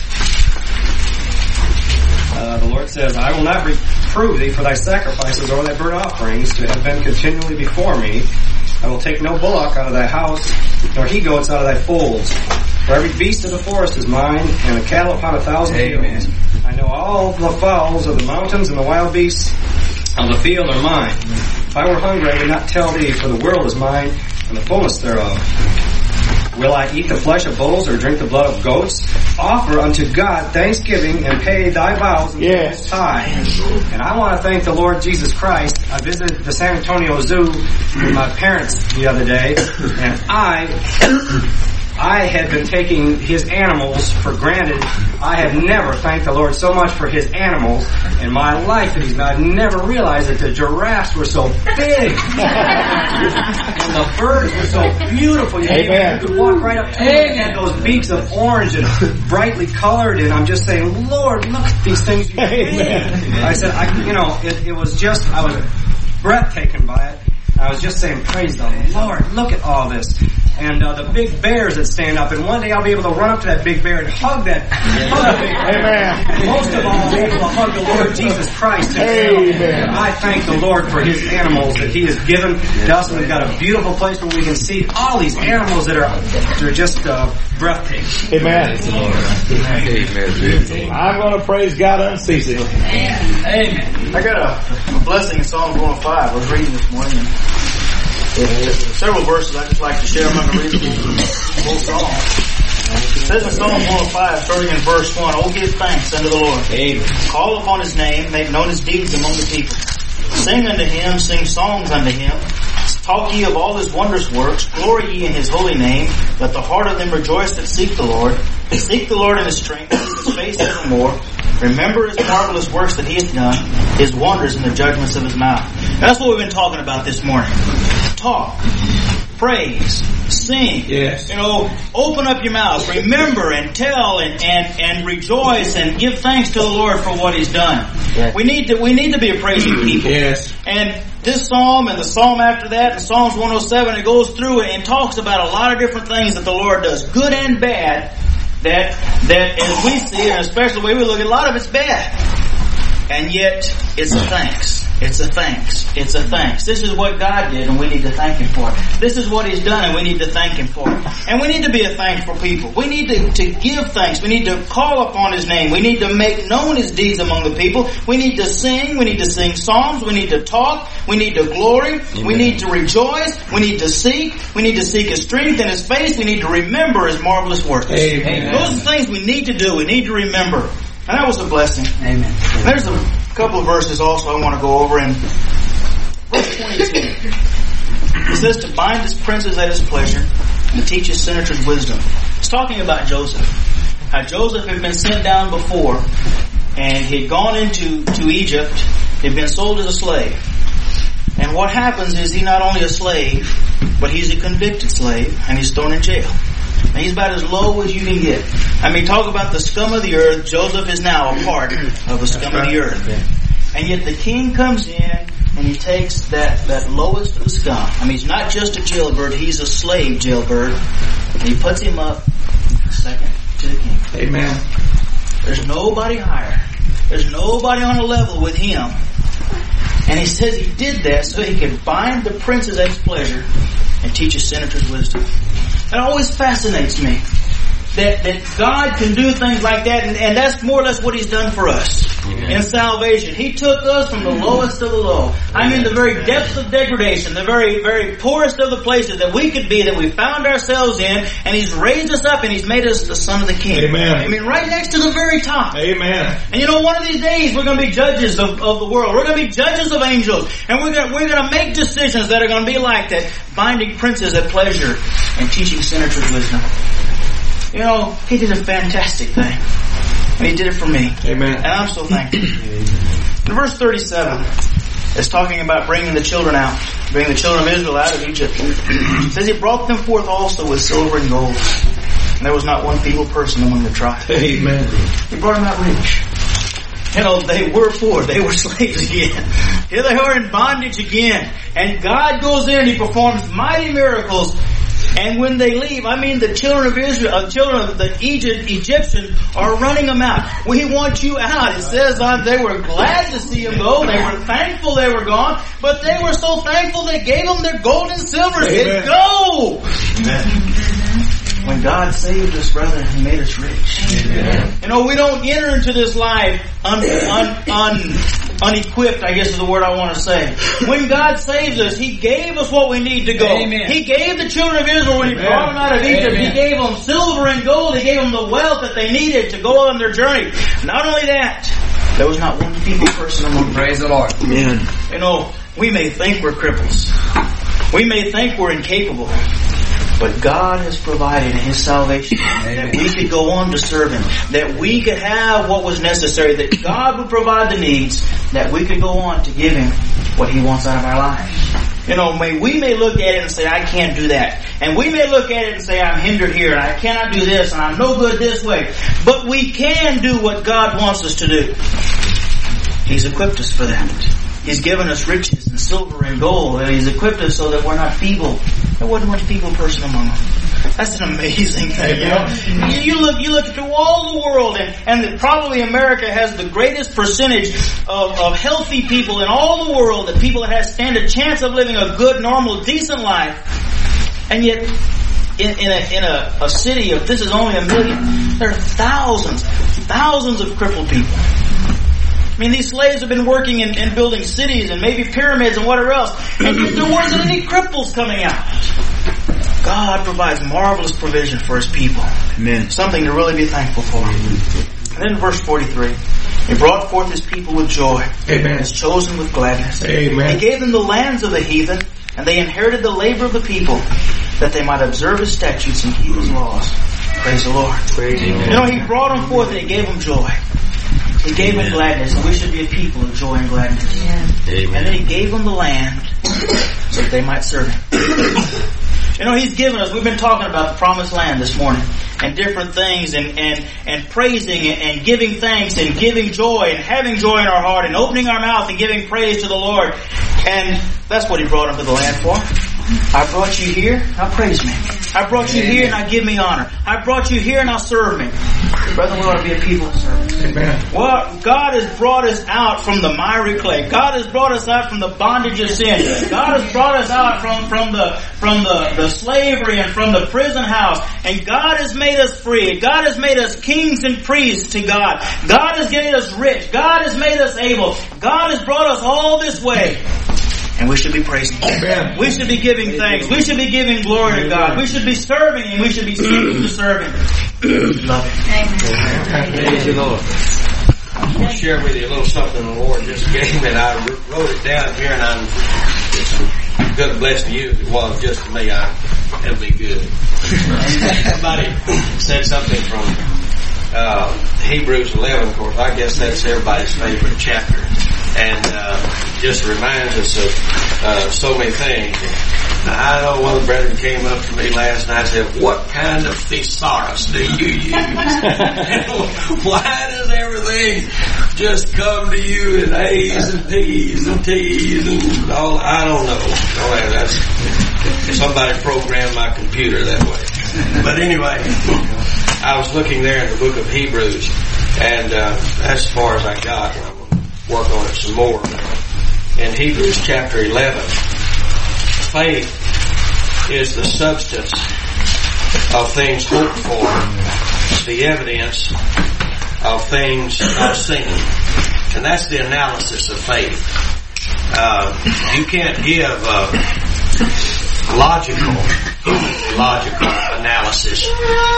The Lord says, I will not reprove thee for thy sacrifices or thy burnt offerings to have been continually before me. I will take no bullock out of thy house, nor he goats out of thy folds. For every beast of the forest is mine, and the cattle upon 1,000 hills. I know all the fowls of the mountains and the wild beasts of the field are mine. If I were hungry, I would not tell thee, for the world is mine, and the fullness thereof. Will I eat the flesh of bulls or drink the blood of goats? Offer unto God thanksgiving and pay thy vows and his tithe. And I want to thank the Lord Jesus Christ. I visited the San Antonio Zoo with my parents the other day, and I had been taking his animals for granted. I have never thanked the Lord so much for his animals in my life that I've never realized that the giraffes were so big. And the birds were so beautiful. You could walk right up to them and had those beaks of orange and brightly colored, and I'm just saying, Lord, look at these things you made. I said, I was breathtaken by it. I was just saying, praise the Lord, look at all this. And the big bears that stand up, and one day I'll be able to run up to that big bear and hug that big bear. Amen. And most of all, I'll be able to hug the Lord Jesus Christ. Amen. I thank the Lord for his animals that he has given us. We've got a beautiful place where we can see all these animals that are just breathtaking. Amen. I'm going to praise God unceasingly. Amen. I got a blessing in Psalm 105. I was reading this morning. Several verses I'd just like to share. I'm going to read the whole psalm. It says in Psalm 105, starting in verse 1, Oh, give thanks unto the Lord. Amen. Call upon his name, make known his deeds among the people. Sing unto him, sing songs unto him. Talk ye of all his wondrous works. Glory ye in his holy name. Let the heart of them rejoice that seek the Lord. Seek the Lord in his strength, seek his face evermore. Remember his marvelous works that he has done, his wonders and the judgments of his mouth. And that's what we've been talking about this morning. Talk, praise, sing. Yes. You know, open up your mouth, remember and tell and rejoice and give thanks to the Lord for what he's done. Yes. We need to be a praising people. Yes. And this psalm and the psalm after that, and Psalms 107, it goes through it and talks about a lot of different things that the Lord does, good and bad. That as we see, and especially the way we look, a lot of it's bad. And yet, it's a thanks. It's a thanks. It's a thanks. This is what God did, and we need to thank Him for it. This is what He's done, and we need to thank Him for it. And we need to be a thankful people. We need to give thanks. We need to call upon His name. We need to make known His deeds among the people. We need to sing. We need to sing psalms. We need to talk. We need to glory. Amen. We need to rejoice. We need to seek. We need to seek His strength and His face. We need to remember His marvelous works. Amen. Those are things we need to do. We need to remember. And that was a blessing. Amen. There's a couple of verses also I want to go over in verse 22. It says to bind His princes at His pleasure and to teach His senators wisdom. It's talking about Joseph. How Joseph had been sent down before and he had gone into Egypt. He'd been sold as a slave. And what happens is he's not only a slave, but he's a convicted slave and he's thrown in jail. And he's about as low as you can get. I mean, talk about the scum of the earth. Joseph is now a part of the scum of the earth. And yet the king comes in and he takes that lowest of the scum. I mean, he's not just a jailbird, he's a slave jailbird. And he puts him up second to the king. Amen. There's nobody higher. There's nobody on a level with him. And he says he did that so he could bind the princes at his pleasure and teach his senators wisdom. It always fascinates me that God can do things like that, and that's more or less what He's done for us. Amen. In salvation. He took us from the lowest of the low. I mean, the very depths of degradation, the very, very poorest of the places that we could be, that we found ourselves in, and He's raised us up and He's made us the son of the King. Amen. I mean, right next to the very top. Amen. And you know, one of these days we're going to be judges of the world. We're going to be judges of angels, and we're going to make decisions that are going to be like that, binding princes at pleasure and teaching senators wisdom. You know, He did a fantastic thing. And He did it for me. Amen. And I'm so thankful. In verse 37, it's talking about bringing the children out. Bringing the children of Israel out of Egypt. It says He brought them forth also with silver and gold. And there was not one feeble person among the tribes. Amen. He brought them out rich. You know, they were poor. They were slaves again. Here they are in bondage again. And God goes in and He performs mighty miracles. And when they leave, I mean the children of Israel, children of the Egyptians are running them out. We want you out. It says they were glad to see them go. They were thankful they were gone. But they were so thankful they gave them their gold and silver. Said, go! Amen. When God saved us, brother, He made us rich. Amen. You know, we don't enter into this life unequipped, I guess is the word I want to say. When God saves us, He gave us what we need to go. Amen. He gave the children of Israel, when He brought them out of Egypt, Amen. He gave them silver and gold. He gave them the wealth that they needed to go on their journey. Not only that, there was not one feeble person among them. Praise the Lord. Amen. You know, we may think we're cripples. We may think we're incapable. But God has provided in His salvation that we could go on to serve Him. That we could have what was necessary. That God would provide the needs. That we could go on to give Him what He wants out of our lives. You know, we may look at it and say, I can't do that. And we may look at it and say, I'm hindered here and I cannot do this and I'm no good this way. But we can do what God wants us to do. He's equipped us for that. He's given us riches and silver and gold. And He's equipped us so that we're not feeble. There wasn't one feeble person among them. That's an amazing thing, you know. You look through all the world, and probably America has the greatest percentage of healthy people in all the world, that people that stand a chance of living a good, normal, decent life. And yet, in a city of, this is only 1 million, there are thousands of crippled people. I mean, these slaves have been working in building cities and maybe pyramids and whatever else, and yet there wasn't any cripples coming out. God provides marvelous provision for His people. Amen. Something to really be thankful for. And then in verse 43, He brought forth His people with joy. Amen. His chosen with gladness. Amen. He gave them the lands of the heathen, and they inherited the labor of the people, that they might observe His statutes and keep His laws. Praise the Lord. Praise you know, He brought them forth and He gave them joy. He gave them gladness, and we should be a people of joy and gladness. Amen. And then He gave them the land so that they might serve Him. You know, He's given us, we've been talking about the promised land this morning, and different things, and praising and giving thanks and giving joy and having joy in our heart and opening our mouth and giving praise to the Lord. And that's what He brought them to the land for. I brought you here, now praise me. I brought you here, now give me honor. I brought you here, now serve me. Brother, we ought to be a people of service. Well, God has brought us out from the miry clay. God has brought us out from the bondage of sin. God has brought us out from the slavery and from the prison house. And God has made us free. God has made us kings and priests to God. God has made us rich. God has made us able. God has brought us all this way. And we should be praising Him. We should be giving thanks. We should be giving glory to God. We should be serving Him. We should be seeking to serve Him. Love Him. Amen. Praise the Lord. I'm going to share with you a little something the Lord just gave me, and I wrote it down here, and it's good blessing you. If it was just to me, it'll be good. Somebody said something from Hebrews 11. Of course, I guess that's everybody's favorite chapter. And just reminds us of so many things. I know one of the brethren came up to me last night and said, "What kind of thesaurus do you use? Why does everything just come to you in A's and P's and T's and all?" I don't know. That's somebody programmed my computer that way. But anyway, I was looking there in the book of Hebrews, and that's as far as I got. Work on it some more. In Hebrews chapter 11, faith is the substance of things hoped for, the evidence of things not seen. And that's the analysis of faith. You can't give logical analysis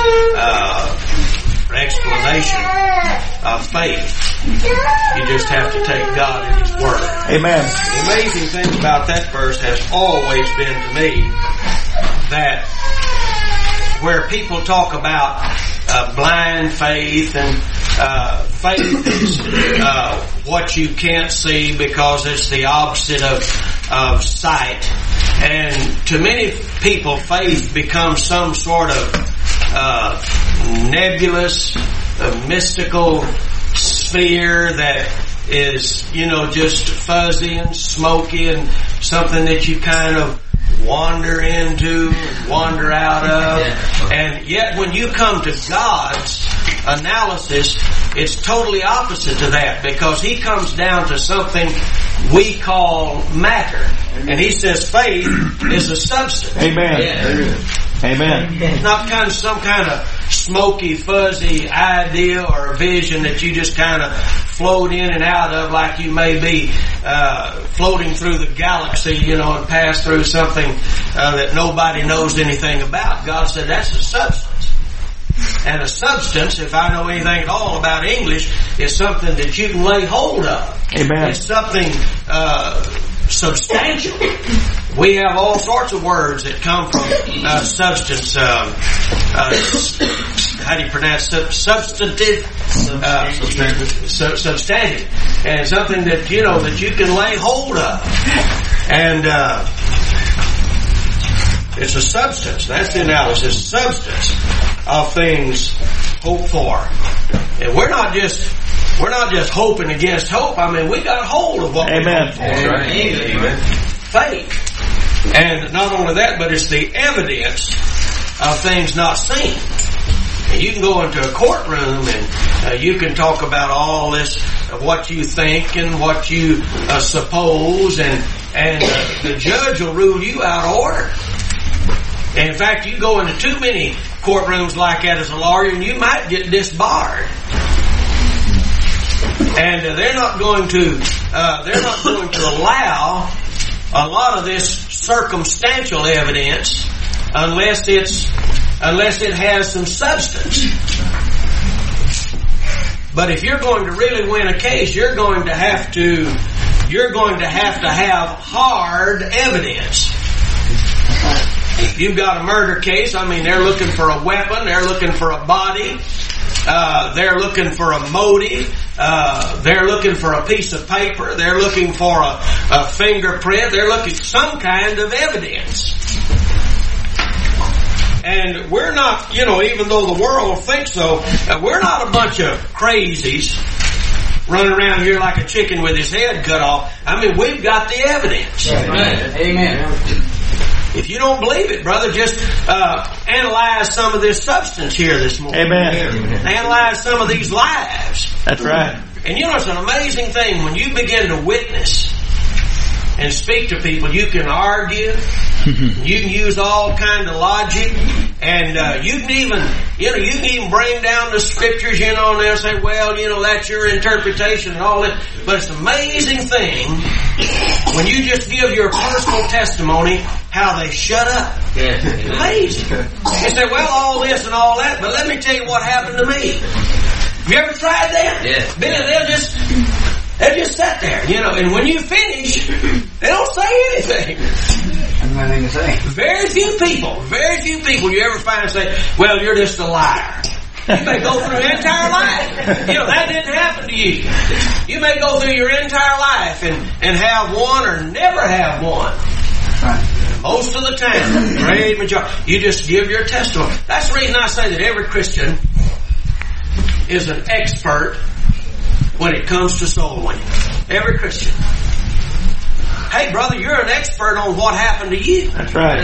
or explanation of faith. You just have to take God at His Word. Amen. The amazing thing about that verse has always been to me that where people talk about blind faith and faith is what you can't see because it's the opposite of sight. And to many people, faith becomes some sort of nebulous, mystical sphere that is, just fuzzy and smoky and something that you kind of wander into, wander out of. And yet when you come to God's analysis, it's totally opposite to that, because He comes down to something we call matter. And He says faith is a substance. Amen. Yeah. Amen. It's not some kind of smoky, fuzzy idea or vision that you just kind of float in and out of, like you may be floating through the galaxy, and pass through something that nobody knows anything about. God said that's a substance. And a substance, if I know anything at all about English, is something that you can lay hold of. Amen. It's something substantial. We have all sorts of words that come from substance. How do you pronounce substantive? Substantive. And something that that you can lay hold of. And it's a substance. That's the analysis. Substance of things hoped for. And we're not just hoping against hope. I mean, we got hold of what we hope for. Amen. Faith. And not only that, but it's the evidence of things not seen. And you can go into a courtroom and you can talk about all this, what you think and what you suppose, and the judge will rule you out of order. And in fact, you go into too many courtrooms like that as a lawyer, and you might get disbarred. And they're not going to allow a lot of this circumstantial evidence unless it has some substance. But if you're going to really win a case, you're going to have to have hard evidence. If you've got a murder case, they're looking for a weapon, they're looking for a body, they're looking for a motive, they're looking for a piece of paper, they're looking for a fingerprint, they're looking for some kind of evidence. And we're not, even though the world thinks so, we're not a bunch of crazies running around here like a chicken with his head cut off. We've got the evidence. Amen. If you don't believe it, brother, just analyze some of this substance here this morning. Amen. Analyze some of these lives. That's right. And you know, it's an amazing thing when you begin to witness and speak to people. You can argue, you can use all kind of logic, and you can even bring down the scriptures, and they'll say, well, that's your interpretation and all that. But it's an amazing thing when you just give your personal testimony how they shut up. Amazing. You say, well, all this and all that, but let me tell you what happened to me. Have you ever tried that? Yes. They'll just sit there, and when you finish, they don't say anything. Nothing to say. Very few people you ever find say, well, you're just a liar. You may go through your entire life. That didn't happen to you. You may go through your entire life and have one or never have one. Right. Most of the time, great majority, you just give your testimony. That's the reason I say that every Christian is an expert when it comes to soul winning. Every Christian. Hey, brother, you're an expert on what happened to you. That's right.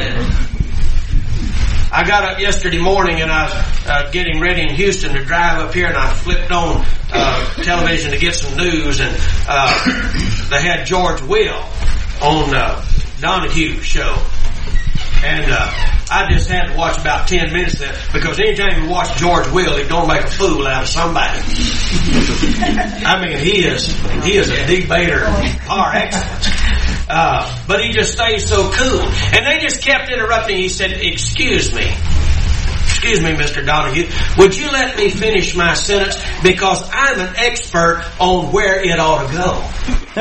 I got up yesterday morning and I was getting ready in Houston to drive up here, and I flipped on television to get some news, and they had George Will on Donahue show. And I just had to watch about 10 minutes there, because anytime you watch George Will, he's going to make a fool out of somebody. I mean, he is a debater par excellence. But he just stays so cool. And they just kept interrupting. He said, excuse me, Mr. Donahue, would you let me finish my sentence? Because I'm an expert on where it ought to go.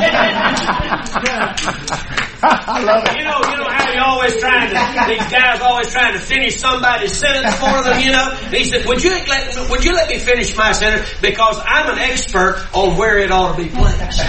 I love it. You know how you always these guys always trying to finish somebody's sentence for them, He said, would you let me finish my sentence? Because I'm an expert on where it ought to be placed.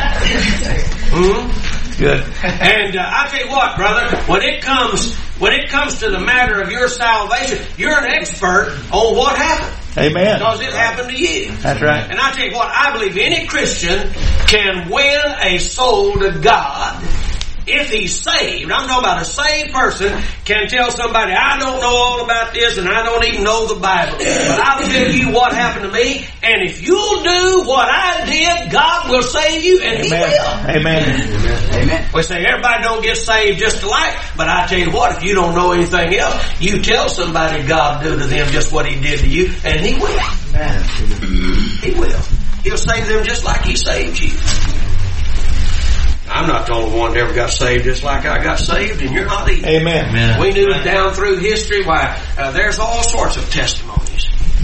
Good. And I tell you what, brother, when it comes to the matter of your salvation, you're an expert on what happened. Amen. Because it happened to you. That's right. And I tell you what, I believe any Christian can win a soul to God if he's saved. I'm talking about a saved person can tell somebody, I don't know all about this and I don't even know the Bible, but I'll tell you what happened to me, and if you'll do what I did, God will save you, and He will. Amen. We say everybody don't get saved just alike, but I tell you what, if you don't know anything else, you tell somebody God do to them just what He did to you, and He will. He will. He'll save them just like He saved you. I'm not the only one that ever got saved just like I got saved, and you're not either. Amen. We knew down through history why there's all sorts of testimonies.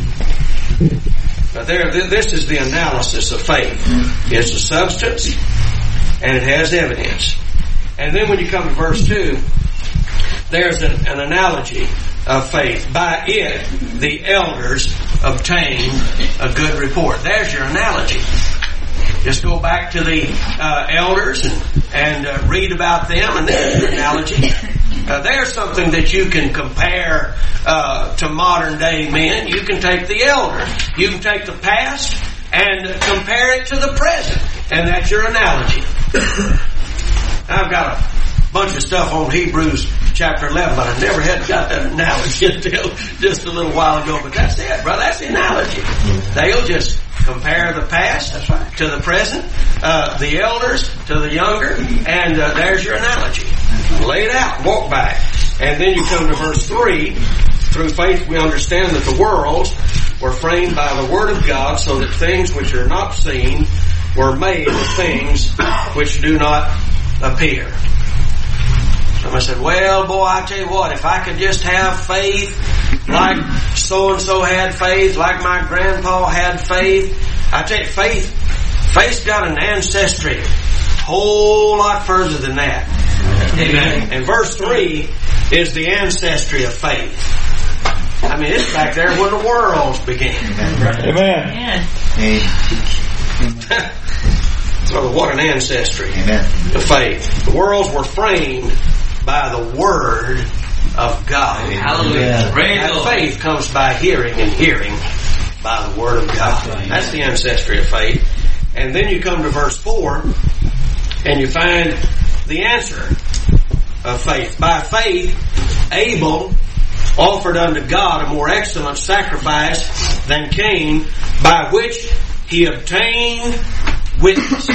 But this is the analysis of faith. It's a substance, and it has evidence. And then when you come to verse 2, there's an analogy of faith. By it, the elders obtained a good report. There's your analogy. Just go back to the elders and read about them, and there's your analogy. There's something that you can compare to modern day men. You can take the elders. You can take the past and compare it to the present. And that's your analogy. I've got a bunch of stuff on Hebrews chapter 11, but I never had got that analogy until just a little while ago. But that's it, brother. That's the analogy. They'll just compare the past to the present, the elders to the younger, and there's your analogy. Lay it out, walk by it. And then you come to verse 3. Through faith we understand that the worlds were framed by the Word of God, so that things which are not seen were made of things which do not appear. Somebody said, well, boy, I tell you what, if I could just have faith like so-and-so had faith, like my grandpa had faith. I tell you, faith's got an ancestry a whole lot further than that. Amen. And verse 3 is the ancestry of faith. I mean, it's back there when the worlds began. Amen. So what an ancestry. Amen. The faith. The worlds were framed by the Word of God. Hallelujah. And faith comes by hearing, and hearing by the Word of God. That's the ancestry of faith. And then you come to verse 4, and you find the answer of faith. By faith, Abel offered unto God a more excellent sacrifice than Cain, by which he obtained witness.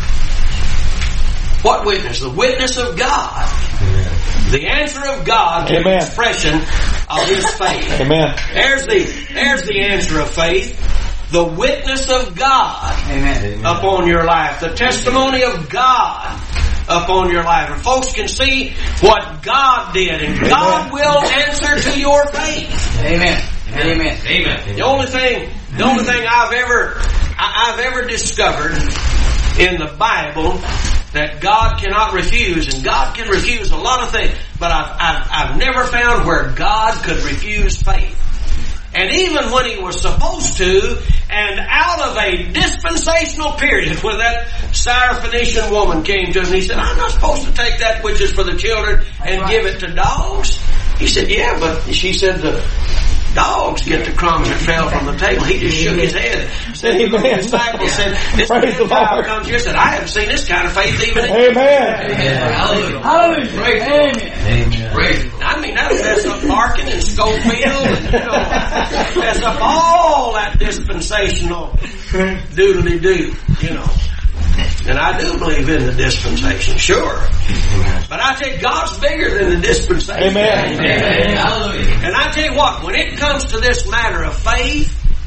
What witness? The witness of God. The answer of God to the expression of His faith. Amen. There's the answer of faith. The witness of God upon your life. The testimony of God upon your life. And folks can see what God did, and God will answer to your faith. Amen. Amen. Amen. The only thing I've ever discovered in the Bible that God cannot refuse, and God can refuse a lot of things, but I've never found where God could refuse faith. And even when He was supposed to, and out of a dispensational period when that Syrophoenician woman came to him and he said, I'm not supposed to take that which is for the children and give it to dogs. He said, yeah, but she said the dogs get the crumbs that fell from the table. He just shook his head. Said, the disciple said, this child comes here, said, I haven't seen this kind of faith even in Amen. Hallelujah. Hallelujah. Amen. Amen. I mean, that'll mess up Larkin and Schofield and, mess up all that dispensational doodly-doo, And I do believe in the dispensation, sure. But I tell you, God's bigger than the dispensation. Amen. Amen. Hallelujah. And I tell you what, when it comes to this matter of faith,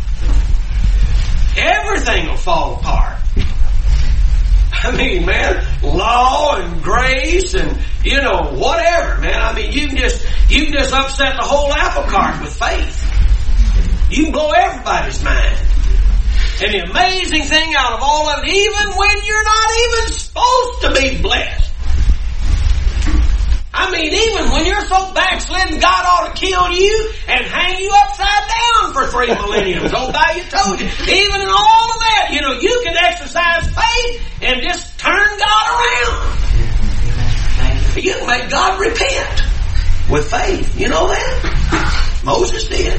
everything will fall apart. I mean, man, law and grace and, whatever, man. I mean, you can just upset the whole apple cart with faith. You can blow everybody's mind. And the amazing thing out of all of it, even when you're not even supposed to be blessed. I mean, even when you're so backslidden, God ought to kill you and hang you upside down for 3 millenniums. Old Bayou told you. Even in all of that, you can exercise faith and just turn God around. You can make God repent with faith. You know that? Moses did.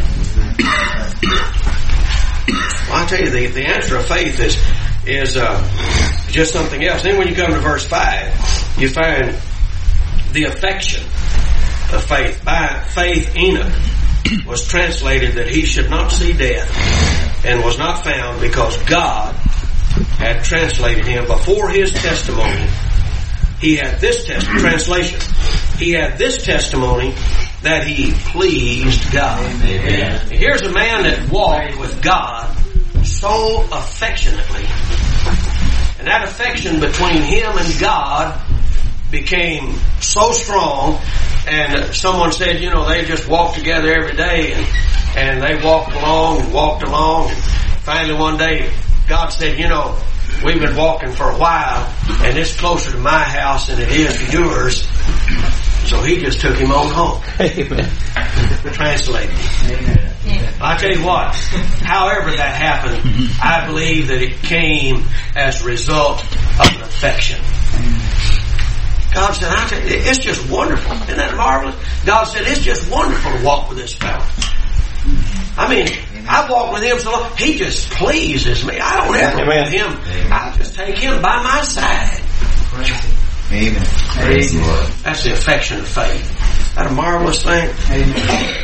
Well, I'll tell you, the answer of faith is just something else. Then when you come to verse 5, you find the affection of faith. By faith, Enoch was translated that he should not see death, and was not found because God had translated him. Before his testimony, he had this translation. He had this testimony that he pleased God. Amen. Here's a man that walked with God so affectionately. And that affection between him and God became so strong. And someone said, they just walked together every day, and they walked along. And finally one day, God said, we've been walking for a while, and it's closer to my house than it is to yours. So he just took him on home. Amen. Translated. Amen. I tell you what, however that happened, I believe that it came as a result of an affection. God said, I tell you, it's just wonderful. Isn't that marvelous? God said, it's just wonderful to walk with this fellow. I mean, I've walked with him so long, he just pleases me. I don't ever walk with him. I just take him by my side. Amen. Amen. That's the affection of faith. Isn't that a marvelous thing? Amen.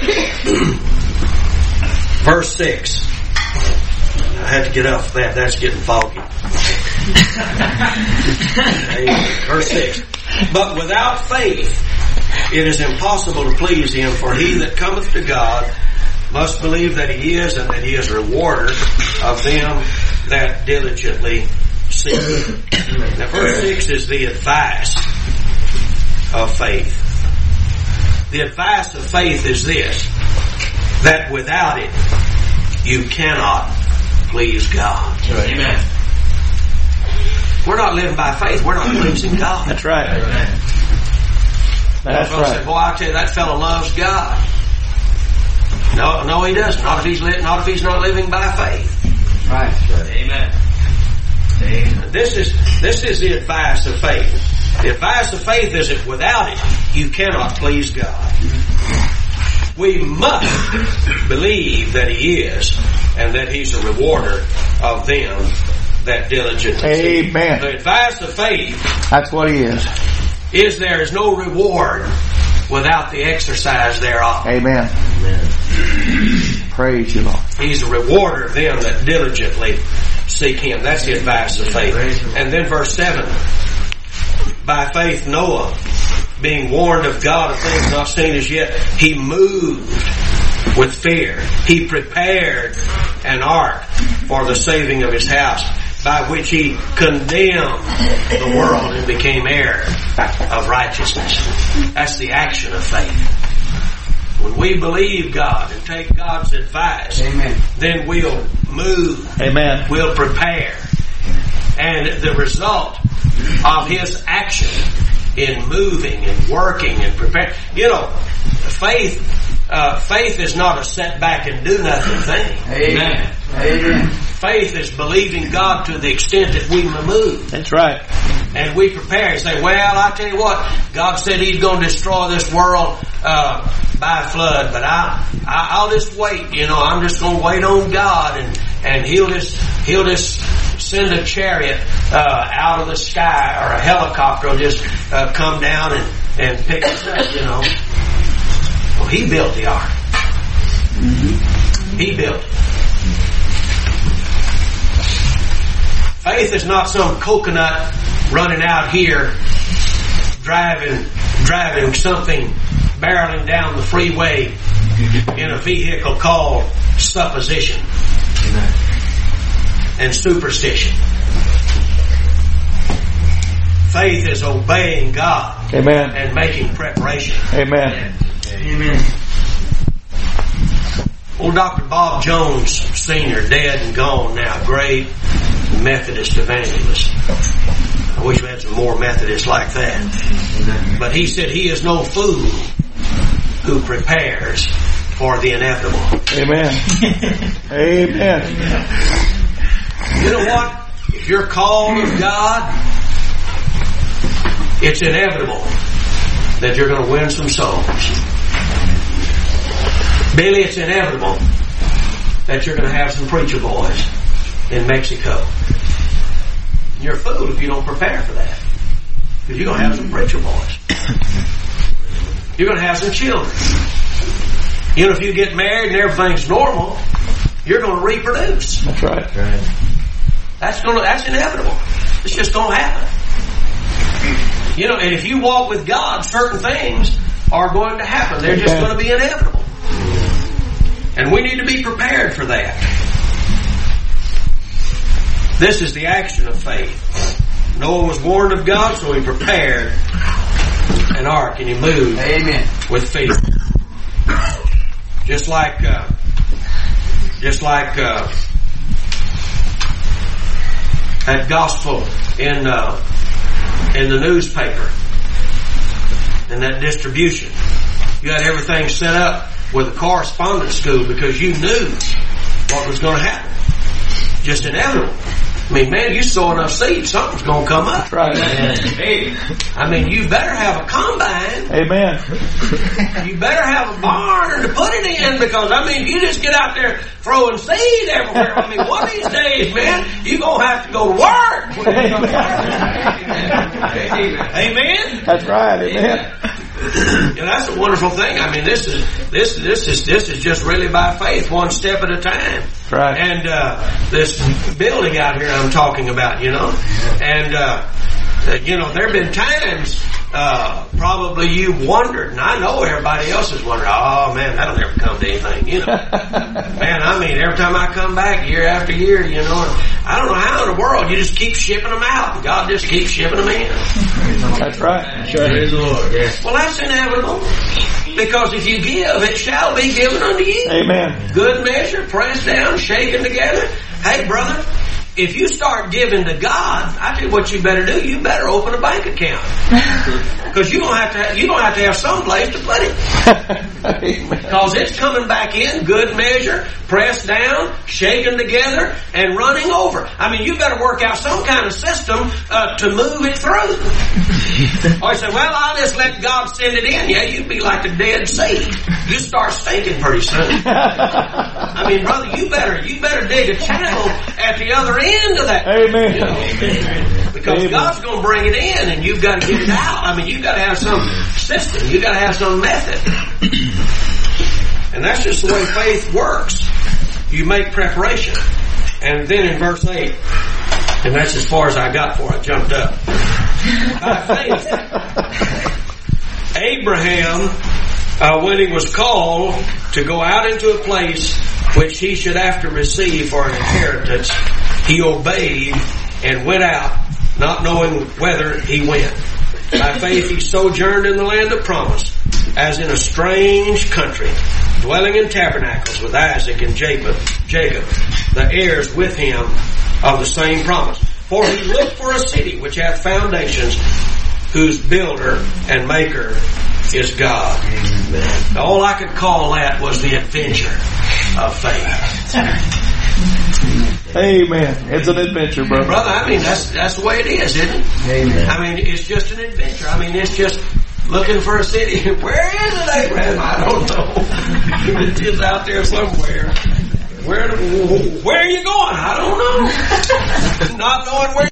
Verse 6. I had to get off that. That's getting foggy. Verse 6. But without faith, it is impossible to please Him, for he that cometh to God must believe that He is, and that He is a rewarder of them that diligently seek Him. Now, verse 6 is the advice of faith. The advice of faith is this, that without it, you cannot please God. Amen. We're not living by faith. We're not pleasing God. That's right. Amen. That's right. Say, boy, I tell you, that fellow loves God. No, he doesn't. Not if he's not living by faith. Right. Amen. This is the advice of faith. The advice of faith is that without it, you cannot please God. We must believe that He is, and that He's a rewarder of them that diligently seek Him. Amen. The advice of faith. That's what He is. there is no reward without the exercise thereof. Amen. Praise you, Lord. He's a rewarder of them that diligently seek Him. That's the advice of faith. And then verse 7. By faith Noah, being warned of God of things not seen as yet, he moved with fear. He prepared an ark for the saving of his house, by which he condemned the world and became heir of righteousness. That's the action of faith. When we believe God and take God's advice, Amen, then we'll move. Amen. We'll prepare. And the result of His action in moving and working and preparing. You know, faith is not a sit back and do nothing thing. Amen. Amen. Faith is believing God to the extent that we move. That's right. And we prepare and say, well, I tell you what, God said He's going to destroy this world by flood, but I'll just wait. You know, I'm just going to wait on God, and He'll just send a chariot out of the sky, or a helicopter will just come down and pick us up. You know, well, He built the ark. He built it. Faith is not some coconut running out here driving something barreling down the freeway in a vehicle called supposition and superstition. Faith is obeying God. Amen. And making preparation. Amen. Amen. Old Dr. Bob Jones Sr., dead and gone now, great Methodist evangelist. I wish we had some more Methodists like that. But he said he is no fool who prepares for the inevitable. Amen. Amen. You know what? If you're called of God, it's inevitable that you're going to win some souls. Billy, it's inevitable that you're going to have some preacher boys in Mexico. You're a fool if you don't prepare for that. Because you're going to have some preacher boys. You're going to have some children. You know, if you get married and everything's normal, you're going to reproduce. That's right. That's inevitable. It's just going to happen. You know, and if you walk with God, certain things are going to happen. They're just going to be inevitable. And we need to be prepared for that. This is the action of faith. Noah was warned of God, so he prepared an ark and he moved. Amen. With faith. Just like that gospel in the newspaper and that distribution. You had everything set up with a correspondence school because you knew what was going to happen. Just inevitable. I mean, man, you sow enough seed, something's going to come up. Right. Hey, I mean, you better have a combine. Amen. You better have a barn to put it in because, I mean, you just get out there throwing seed everywhere. I mean, one of these days, man, you're going to have to go to work. Amen. That's right. Amen. Yeah, that's a wonderful thing. I mean, this is just really by faith, one step at a time. Right. And this building out here I'm talking about, you know, and you know, there have been times probably you've wondered, and I know everybody else has wondered, oh man, that'll never come to anything, you know. Man, I mean, every time I come back year after year, you know, I don't know how in the world you just keep shipping them out, and God just keeps shipping them in. That's right. Sure. Praise the Lord. Yes. Well, that's inevitable. Because if you give, it shall be given unto you. Amen. Good measure, pressed down, shaken together. Hey, brother, if you start giving to God, I tell you what you better do. You better open a bank account. Because you're going to have to have some place to put it. Because it's coming back in, good measure, pressed down, shaken together, and running over. I mean, you better work out some kind of system to move it through. Or you say, well, I'll just let God send it in. Yeah, you'd be like a dead seed. You start stinking pretty soon. I mean, brother, you better dig a channel at the other end of that. Amen. You know, Because God's going to bring it in and you've got to get it out. I mean, you've got to have some system. You've got to have some method. And that's just the way faith works. You make preparation. And then in verse 8, and that's as far as I got before I jumped up. By faith, Abraham, when he was called to go out into a place which he should after receive for an inheritance, he obeyed and went out, not knowing whither he went. By faith he sojourned in the land of promise, as in a strange country, dwelling in tabernacles with Isaac and Jacob, the heirs with him of the same promise. For he looked for a city which hath foundations, whose builder and maker is God. Amen. All I could call that was the adventure of faith. Amen. It's an adventure, brother. Brother, I mean, that's the way it is, isn't it? Amen. I mean, it's just an adventure. I mean, it's just looking for a city. Where is it, Abraham? I don't know. It is out there somewhere. Where are you going? I don't know. Not knowing where